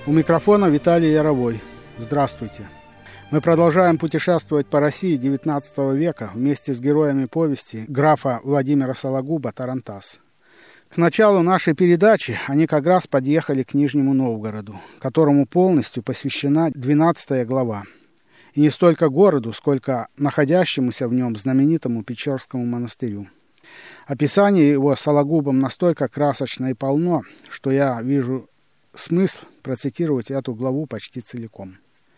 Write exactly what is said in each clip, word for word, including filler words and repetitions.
У микрофона Виталий Яровой. Здравствуйте. Мы продолжаем путешествовать по России девятнадцатого века вместе с героями повести графа Владимира Сологуба «Тарантас». К началу нашей передачи они как раз подъехали к Нижнему Новгороду, которому полностью посвящена двенадцатая глава. И не столько городу, сколько находящемуся в нем знаменитому Печорскому монастырю. Описание его Сологубом настолько красочно и полно, что я вижу смысл процитировать эту главу почти целиком.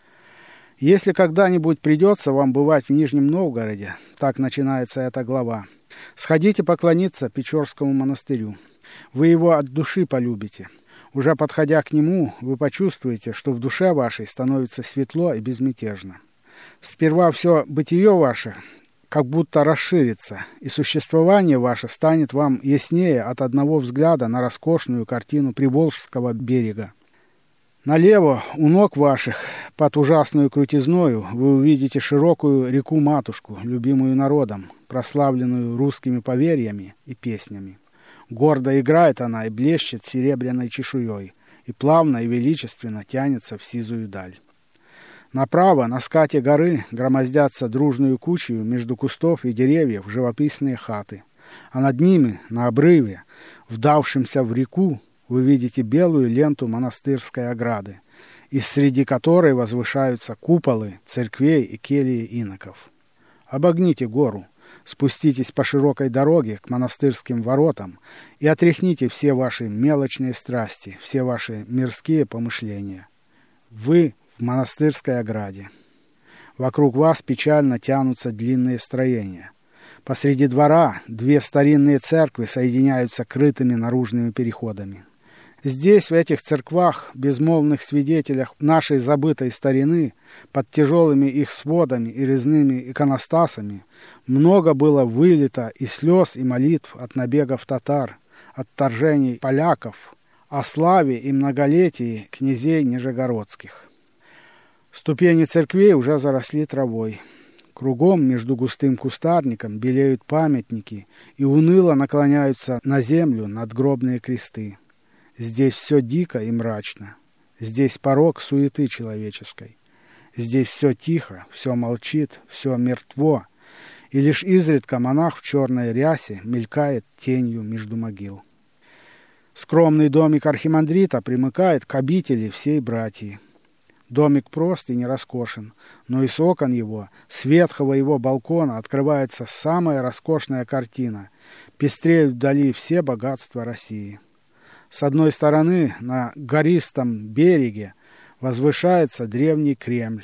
Если когда-нибудь придется вам бывать в Нижнем Новгороде, так начинается эта глава, сходите поклониться Печорскому монастырю. Вы его от души полюбите. Уже подходя к нему, вы почувствуете, что в душе вашей становится светло и безмятежно. Сперва все бытие ваше как будто расширится, и существование ваше станет вам яснее от одного взгляда на роскошную картину Приволжского берега. Налево, у ног ваших, под ужасную крутизною, вы увидите широкую реку-матушку, любимую народом, прославленную русскими поверьями и песнями. Гордо играет она и блещет серебряной чешуей, и плавно и величественно тянется в сизую даль. Направо, на скате горы, громоздятся дружную кучею между кустов и деревьев живописные хаты, а над ними, на обрыве, вдавшемся в реку, вы видите белую ленту монастырской ограды, из среди которой возвышаются куполы церквей и кельи иноков. Обогните гору, спуститесь по широкой дороге к монастырским воротам и отряхните все ваши мелочные страсти, все ваши мирские помышления. Вы в монастырской ограде. Вокруг вас печально тянутся длинные строения. Посреди двора две старинные церкви соединяются крытыми наружными переходами. Здесь, в этих церквах, безмолвных свидетелях нашей забытой старины, под тяжелыми их сводами и резными иконостасами, много было вылито и слез, и молитв от набегов татар, от вторжений поляков, о славе и многолетии князей нижегородских. Ступени церквей уже заросли травой. Кругом между густым кустарником белеют памятники и уныло наклоняются на землю надгробные кресты. Здесь все дико и мрачно. Здесь порог суеты человеческой. Здесь все тихо, все молчит, все мертво, и лишь изредка монах в черной рясе мелькает тенью между могил. Скромный домик архимандрита примыкает к обители всей братьи. Домик прост и не роскошен, но из окон его, с ветхого его балкона, открывается самая роскошная картина. Пестреют вдали все богатства России. С одной стороны, на гористом береге, возвышается древний Кремль,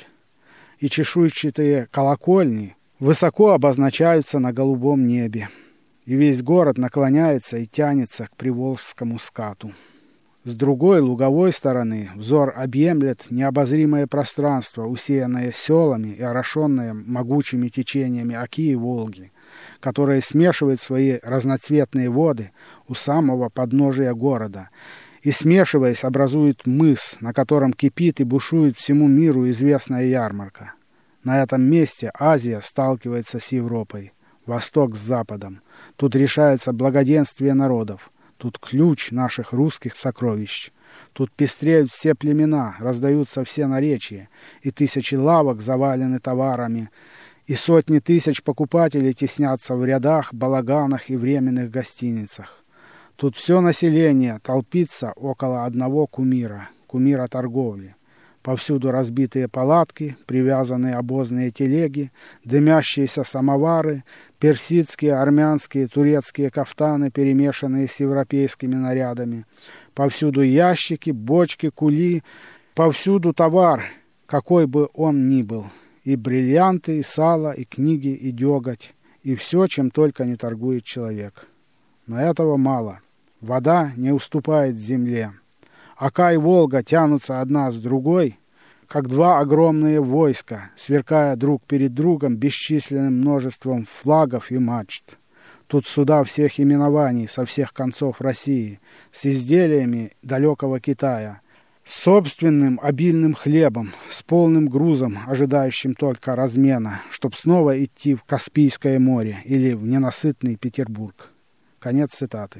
и чешуйчатые колокольни высоко обозначаются на голубом небе, и весь город наклоняется и тянется к Приволжскому скату. С другой, луговой стороны, взор объемлет необозримое пространство, усеянное селами и орошенное могучими течениями Оки и Волги, которое смешивает свои разноцветные воды у самого подножия города и, смешиваясь, образует мыс, на котором кипит и бушует всему миру известная ярмарка. На этом месте Азия сталкивается с Европой, Восток с Западом. Тут решается благоденствие народов. Тут ключ наших русских сокровищ. Тут пестреют все племена, раздаются все наречия, и тысячи лавок завалены товарами, и сотни тысяч покупателей теснятся в рядах, балаганах и временных гостиницах. Тут все население толпится около одного кумира, кумира торговли. Повсюду разбитые палатки, привязанные обозные телеги, дымящиеся самовары, персидские, армянские, турецкие кафтаны, перемешанные с европейскими нарядами. Повсюду ящики, бочки, кули, повсюду товар, какой бы он ни был. И бриллианты, и сало, и книги, и деготь, и все, чем только не торгует человек. Но этого мало. Вода не уступает земле. Ока и Волга тянутся одна с другой, как два огромные войска, сверкая друг перед другом бесчисленным множеством флагов и мачт. Тут суда всех именований со всех концов России, с изделиями далекого Китая, с собственным обильным хлебом, с полным грузом, ожидающим только размена, чтоб снова идти в Каспийское море или в ненасытный Петербург. Конец цитаты.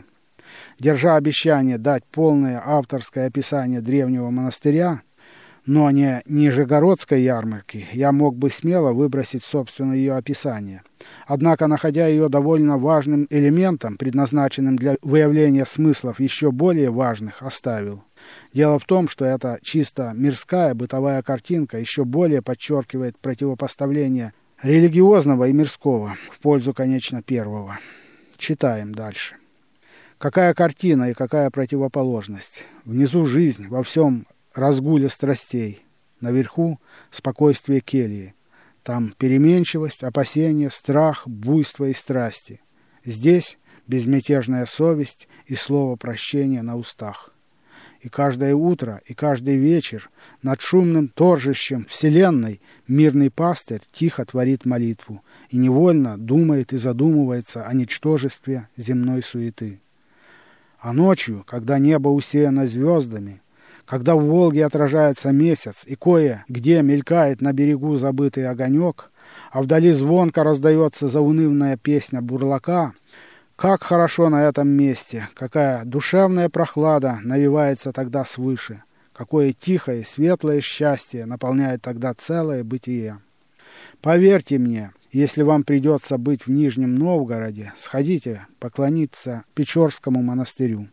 Держа обещание дать полное авторское описание древнего монастыря, но не нижегородской ярмарки, я мог бы смело выбросить, собственно, ее описание. Однако, находя ее довольно важным элементом, предназначенным для выявления смыслов еще более важных, оставил. Дело в том, что эта чисто мирская бытовая картинка еще более подчеркивает противопоставление религиозного и мирского в пользу, конечно, первого. Читаем дальше. Какая картина и какая противоположность. Внизу жизнь во всем разгуле страстей. Наверху спокойствие кельи. Там переменчивость, опасение, страх, буйство и страсти. Здесь безмятежная совесть и слово прощения на устах. И каждое утро, и каждый вечер над шумным торжищем вселенной мирный пастырь тихо творит молитву и невольно думает и задумывается о ничтожестве земной суеты. А ночью, когда небо усеяно звездами, когда в Волге отражается месяц и кое-где мелькает на берегу забытый огонек, а вдали звонко раздается заунывная песня бурлака, как хорошо на этом месте, какая душевная прохлада навевается тогда свыше, какое тихое и светлое счастье наполняет тогда целое бытие. Поверьте мне, если вам придется быть в Нижнем Новгороде, сходите поклониться Печорскому монастырю.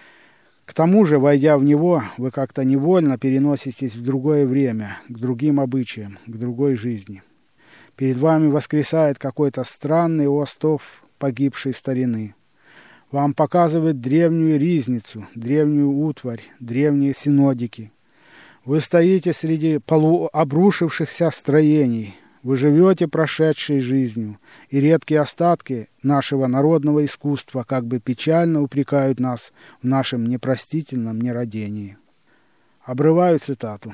К тому же, войдя в него, вы как-то невольно переноситесь в другое время, к другим обычаям, к другой жизни. Перед вами воскресает какой-то странный остов погибшей старины. Вам показывают древнюю ризницу, древнюю утварь, древние синодики. Вы стоите среди полуобрушившихся строений. Вы живете прошедшей жизнью, и редкие остатки нашего народного искусства как бы печально упрекают нас в нашем непростительном нерадении. Обрываю цитату.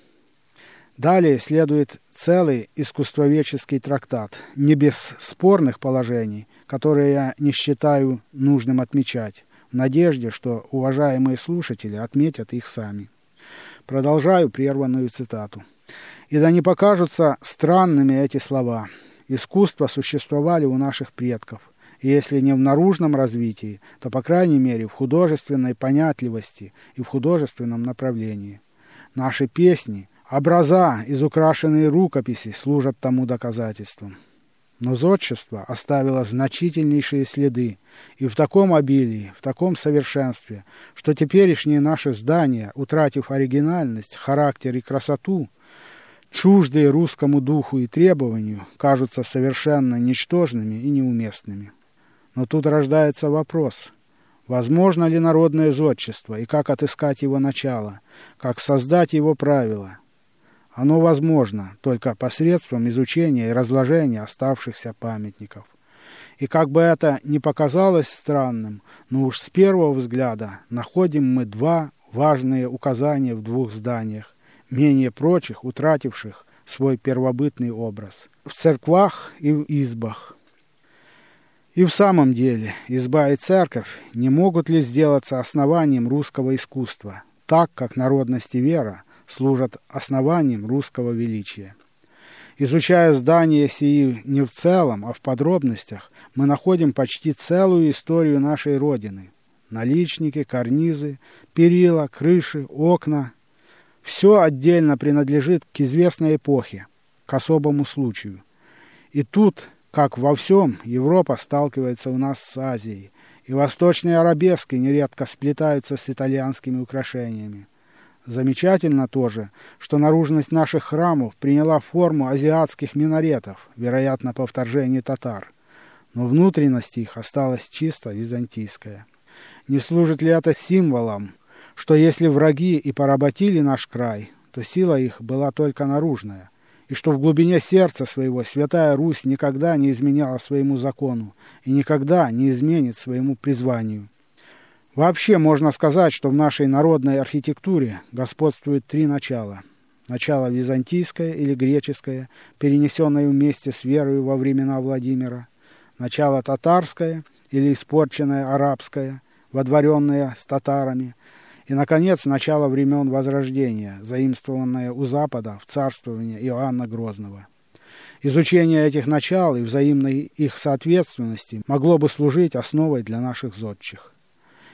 Далее следует целый искусствоведческий трактат, не без спорных положений, которые я не считаю нужным отмечать, в надежде, что уважаемые слушатели отметят их сами. Продолжаю прерванную цитату. И да не покажутся странными эти слова. Искусства существовали у наших предков, и если не в наружном развитии, то, по крайней мере, в художественной понятливости и в художественном направлении. Наши песни, образа, изукрашенные рукописи служат тому доказательством. Но зодчество оставило значительнейшие следы, и в таком обилии, в таком совершенстве, что теперешние наши здания, утратив оригинальность, характер и красоту, чуждые русскому духу и требованию, кажутся совершенно ничтожными и неуместными. Но тут рождается вопрос, возможно ли народное зодчество и как отыскать его начало, как создать его правила. Оно возможно только посредством изучения и разложения оставшихся памятников. И как бы это ни показалось странным, но уж с первого взгляда находим мы два важные указания в двух зданиях, менее прочих, утративших свой первобытный образ. В церквах и в избах. И в самом деле, изба и церковь не могут ли сделаться основанием русского искусства, так как народность и вера служат основанием русского величия. Изучая здания сии не в целом, а в подробностях, мы находим почти целую историю нашей Родины. Наличники, карнизы, перила, крыши, окна. Все отдельно принадлежит к известной эпохе, к особому случаю. И тут, как во всем, Европа сталкивается у нас с Азией, и восточные арабески нередко сплетаются с итальянскими украшениями. Замечательно тоже, что наружность наших храмов приняла форму азиатских минаретов, вероятно, по вторжению татар, но внутренность их осталась чисто византийская. Не служит ли это символом, что если враги и поработили наш край, то сила их была только наружная, и что в глубине сердца своего Святая Русь никогда не изменяла своему закону и никогда не изменит своему призванию? Вообще можно сказать, что в нашей народной архитектуре господствует три начала. Начало византийское или греческое, перенесенное вместе с верою во времена Владимира. Начало татарское или испорченное арабское, водворенное с татарами. И, наконец, начало времен Возрождения, заимствованное у Запада в царствовании Иоанна Грозного. Изучение этих начал и взаимной их соответственности могло бы служить основой для наших зодчих.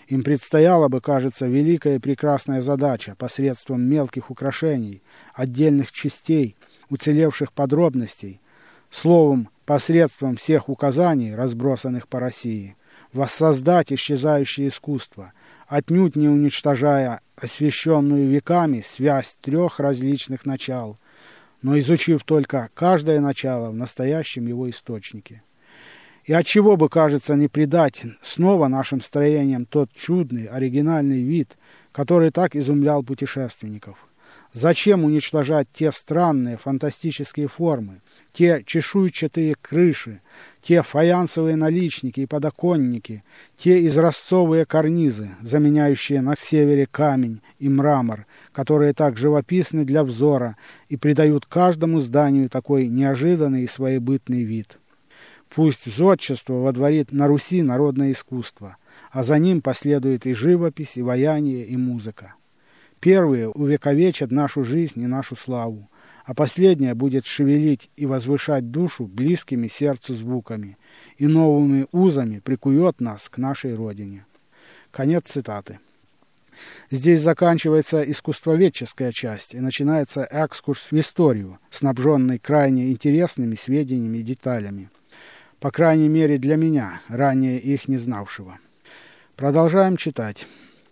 Им предстояла бы, кажется, великая и прекрасная задача посредством мелких украшений, отдельных частей, уцелевших подробностей, словом, посредством всех указаний, разбросанных по России, воссоздать исчезающее искусство, отнюдь не уничтожая освященную веками связь трех различных начал, но изучив только каждое начало в настоящем его источнике. И отчего бы, кажется, не придать снова нашим строениям тот чудный, оригинальный вид, который так изумлял путешественников? Зачем уничтожать те странные, фантастические формы, те чешуйчатые крыши, те фаянсовые наличники и подоконники, те изразцовые карнизы, заменяющие на севере камень и мрамор, которые так живописны для взора и придают каждому зданию такой неожиданный и своебытный вид? Пусть зодчество водворит на Руси народное искусство, а за ним последует и живопись, и ваяние, и музыка. Первые увековечат нашу жизнь и нашу славу, а последняя будет шевелить и возвышать душу близкими сердцу звуками и новыми узами прикует нас к нашей родине. Конец цитаты. Здесь заканчивается искусствоведческая часть и начинается экскурс в историю, снабженный крайне интересными сведениями и деталями. По крайней мере для меня, ранее их не знавшего. Продолжаем читать.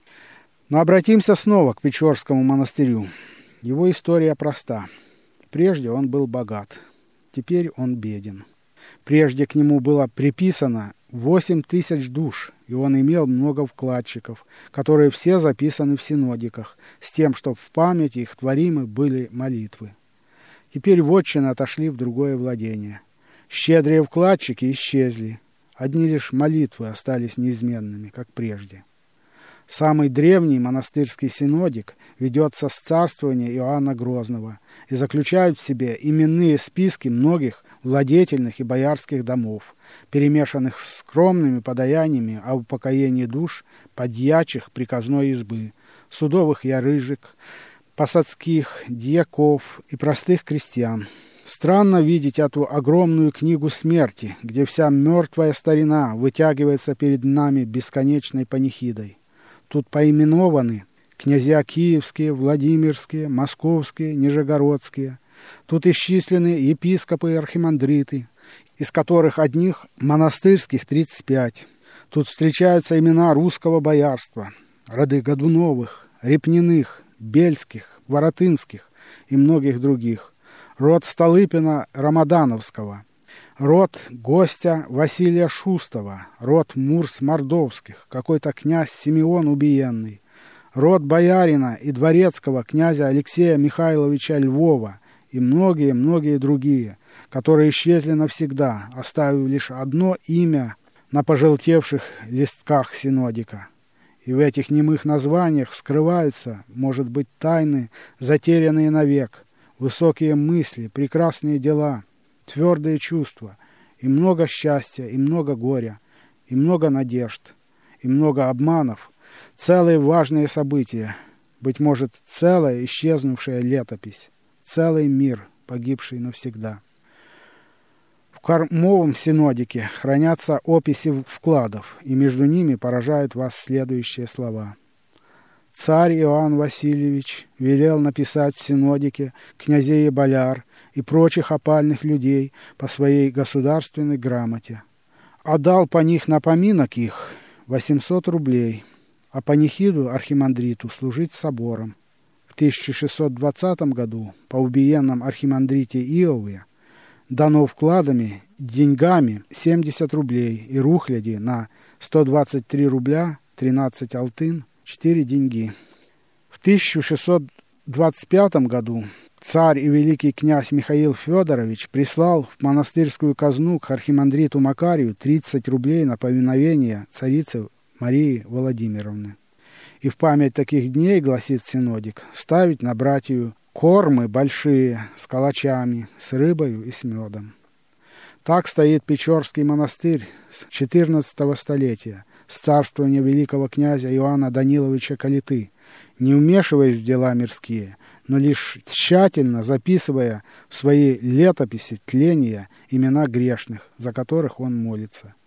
Но обратимся снова к Печорскому монастырю. Его история проста. Прежде он был богат, теперь он беден. Прежде к нему было приписано восемь тысяч душ, и он имел много вкладчиков, которые все записаны в синодиках, с тем, чтобы в память их творимы были молитвы. Теперь вотчины отошли в другое владение. Щедрые вкладчики исчезли, одни лишь молитвы остались неизменными, как прежде. Самый древний монастырский синодик ведется с царствования Иоанна Грозного и заключает в себе именные списки многих владетельных и боярских домов, перемешанных с скромными подаяниями о упокоении душ подьячих приказной избы, судовых ярыжек, посадских, дьяков и простых крестьян. Странно видеть эту огромную книгу смерти, где вся мертвая старина вытягивается перед нами бесконечной панихидой. Тут поименованы князья киевские, владимирские, московские, нижегородские. Тут исчислены епископы и архимандриты, из которых одних монастырских тридцать пять. Тут встречаются имена русского боярства, роды Годуновых, Репниных, Бельских, Воротынских и многих других. Род Столыпина Рамадановского, род гостя Василия Шустова, род Мурс-Мордовских, какой-то князь Симеон Убиенный, род боярина и дворецкого князя Алексея Михайловича Львова и многие-многие другие, которые исчезли навсегда, оставив лишь одно имя на пожелтевших листках синодика. И в этих немых названиях скрываются, может быть, тайны, затерянные навек, высокие мысли, прекрасные дела, твердые чувства, и много счастья, и много горя, и много надежд, и много обманов, целые важные события, быть может, целая исчезнувшая летопись, целый мир, погибший навсегда. В кормовом синодике хранятся описи вкладов, и между ними поражают вас следующие слова. Царь Иоанн Васильевич велел написать в синодике князей и бояр и прочих опальных людей по своей государственной грамоте. А дал по них напоминок их восемьсот рублей, а панихиду архимандриту служить собором. В тысяча шестьсот двадцатом году по убиенном архимандрите Иове дано вкладами деньгами семьдесят рублей и рухляди на сто двадцать три рубля тринадцать алтын, четыре деньги. В тысяча шестьсот двадцать пятом году царь и великий князь Михаил Федорович прислал в монастырскую казну к архимандриту Макарию тридцать рублей на повиновение царицы Марии Владимировны. И в память таких дней, гласит синодик, ставить на братью кормы большие с калачами, с рыбою и с медом. Так стоит Печорский монастырь с четырнадцатого столетия, с царствования великого князя Иоанна Даниловича Калиты, не вмешиваясь в дела мирские, но лишь тщательно записывая в свои летописи тления имена грешных, за которых он молится.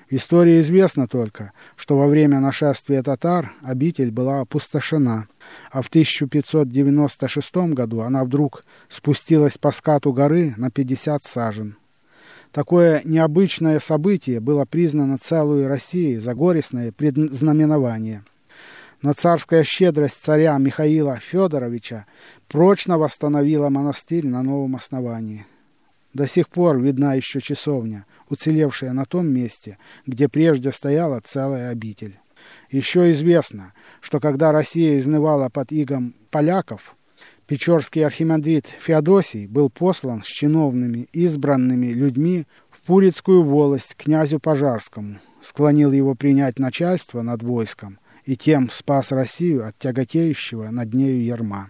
В истории известно только, что во время нашествия татар обитель была опустошена, а в тысяча пятьсот девяносто шестом году она вдруг спустилась по скату горы на пятьдесят сажен. Такое необычное событие было признано целой Россией за горестное предзнаменование. Но царская щедрость царя Михаила Федоровича прочно восстановила монастырь на новом основании. До сих пор видна еще часовня, уцелевшая на том месте, где прежде стояла целая обитель. Еще известно, что когда Россия изнывала под игом поляков, печорский архимандрит Феодосий был послан с чиновными избранными людьми в Пурицкую волость к князю Пожарскому, склонил его принять начальство над войском и тем спас Россию от тяготеющего над нею ярма.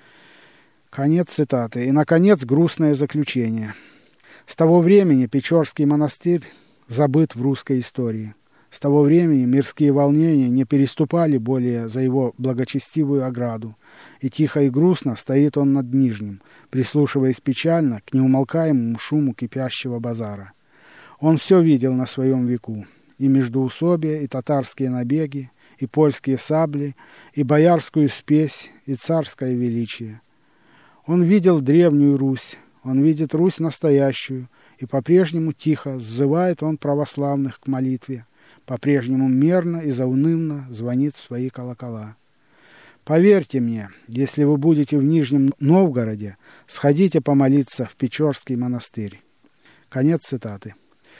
Конец цитаты. И, наконец, грустное заключение. С того времени Печорский монастырь забыт в русской истории. С того времени мирские волнения не переступали более за его благочестивую ограду, и тихо и грустно стоит он над Нижним, прислушиваясь печально к неумолкаемому шуму кипящего базара. Он все видел на своем веку, и междоусобия, и татарские набеги, и польские сабли, и боярскую спесь, и царское величие. Он видел древнюю Русь, он видит Русь настоящую, и по-прежнему тихо сзывает он православных к молитве, по-прежнему мерно и заунывно звонит в свои колокола. Поверьте мне, если вы будете в Нижнем Новгороде, сходите помолиться в Печорский монастырь. Конец цитаты.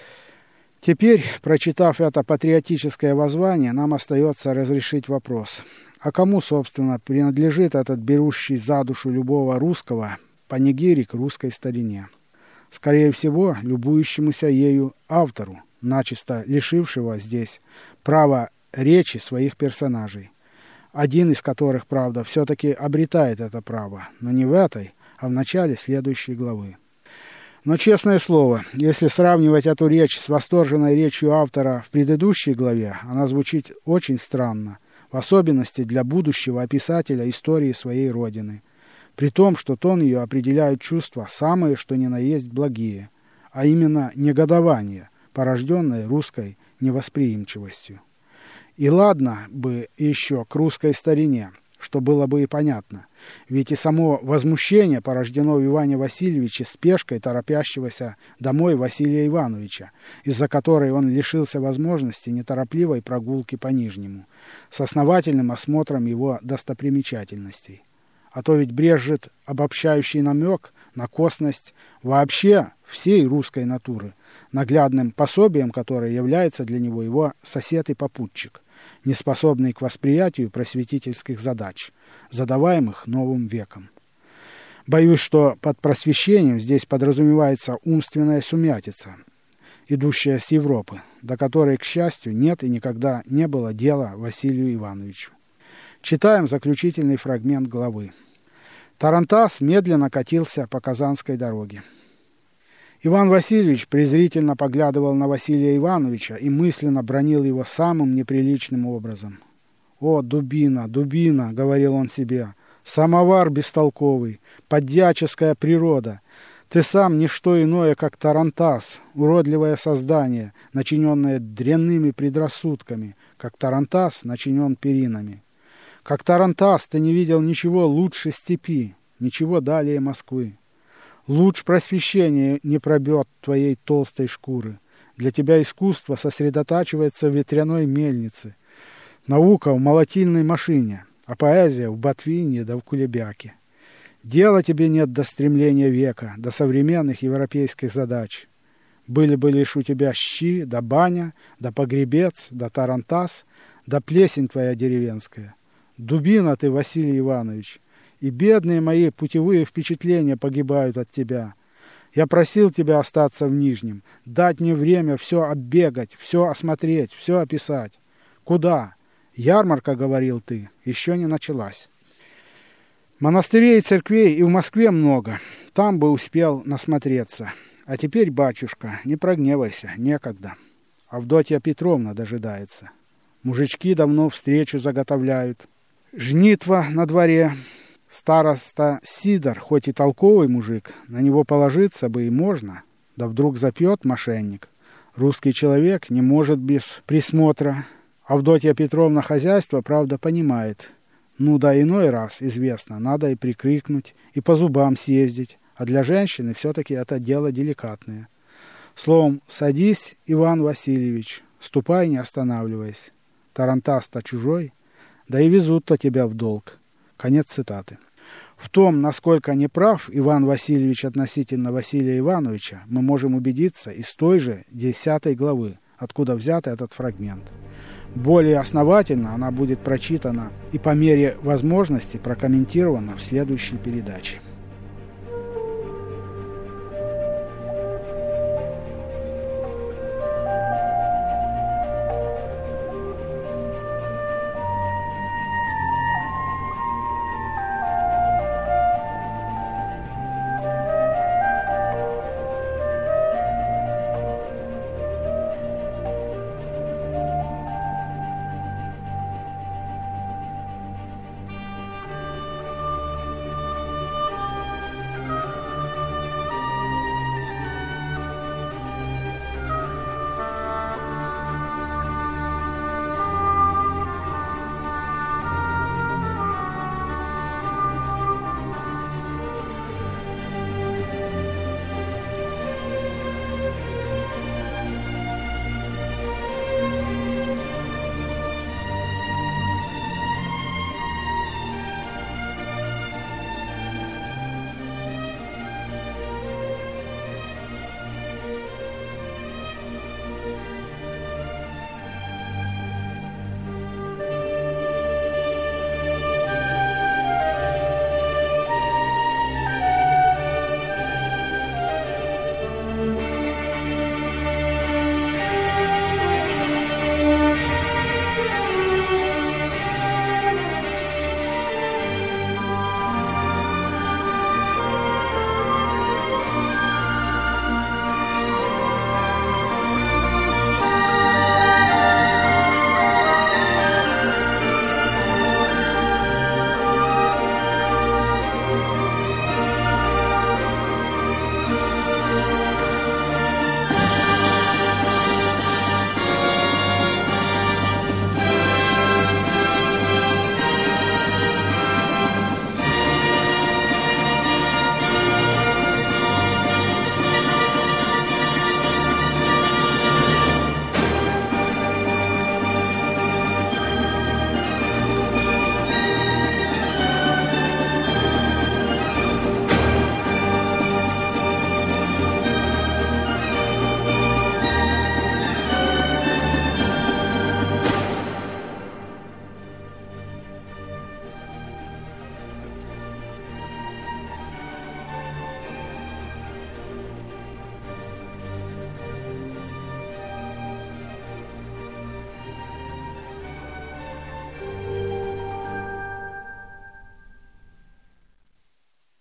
Теперь, прочитав это патриотическое воззвание, нам остается разрешить вопрос. А кому, собственно, принадлежит этот берущий за душу любого русского панигирик русской старине? Скорее всего, любующемуся ею автору, начисто лишившего здесь права речи своих персонажей. Один из которых, правда, все-таки обретает это право, но не в этой, а в начале следующей главы. Но, честное слово, если сравнивать эту речь с восторженной речью автора в предыдущей главе, она звучит очень странно, в особенности для будущего описателя истории своей родины, при том, что тон ее определяют чувства самые, что ни на есть благие, а именно негодование, порожденное русской невосприимчивостью. И ладно бы еще к русской старине, что было бы и понятно, ведь и само возмущение порождено в Иване Васильевиче спешкой торопящегося домой Василия Ивановича, из-за которой он лишился возможности неторопливой прогулки по Нижнему, с основательным осмотром его достопримечательностей. А то ведь брежет обобщающий намек на косность вообще всей русской натуры, наглядным пособием которой является для него его сосед и попутчик, неспособный к восприятию просветительских задач, задаваемых новым веком. Боюсь, что под просвещением здесь подразумевается умственная сумятица, идущая с Европы, до которой, к счастью, нет и никогда не было дела Василию Ивановичу. Читаем заключительный фрагмент главы. Тарантас медленно катился по Казанской дороге. Иван Васильевич презрительно поглядывал на Василия Ивановича и мысленно бранил его самым неприличным образом. «О, дубина, дубина!» — говорил он себе. «Самовар бестолковый, подьяческая природа! Ты сам не что иное, как тарантас, уродливое создание, начиненное дрянными предрассудками, как тарантас начинен перинами. Как тарантас ты не видел ничего лучше степи, ничего далее Москвы. Луч просвещения не пробьет твоей толстой шкуры. Для тебя искусство сосредотачивается в ветряной мельнице, наука в молотильной машине, а поэзия в ботвине да в кулебяке. Дела тебе нет до стремления века, до современных европейских задач. Были бы лишь у тебя щи, да баня, да погребец, да тарантас, да плесень твоя деревенская. Дубина ты, Василий Иванович, и бедные мои путевые впечатления погибают от тебя. Я просил тебя остаться в Нижнем, дать мне время все оббегать, все осмотреть, все описать. Куда? Ярмарка, говорил ты, еще не началась. Монастырей и церквей и в Москве много, там бы успел насмотреться. А теперь, батюшка, не прогневайся, некогда. Авдотья Петровна дожидается. Мужички давно встречу заготовляют. Жнитва на дворе. Староста Сидор, хоть и толковый мужик, на него положиться бы и можно. Да вдруг запьет мошенник. Русский человек не может без присмотра. Авдотья Петровна хозяйство, правда, понимает. Ну да иной раз, известно, надо и прикрикнуть, и по зубам съездить. А для женщины все-таки это дело деликатное. Словом, садись, Иван Васильевич, ступай, не останавливаясь. Тарантас-то чужой, да и везут-то тебя в долг. Конец цитаты. В том, насколько неправ Иван Васильевич относительно Василия Ивановича, мы можем убедиться из той же десятой главы, откуда взят этот фрагмент. Более основательно она будет прочитана и по мере возможности прокомментирована в следующей передаче.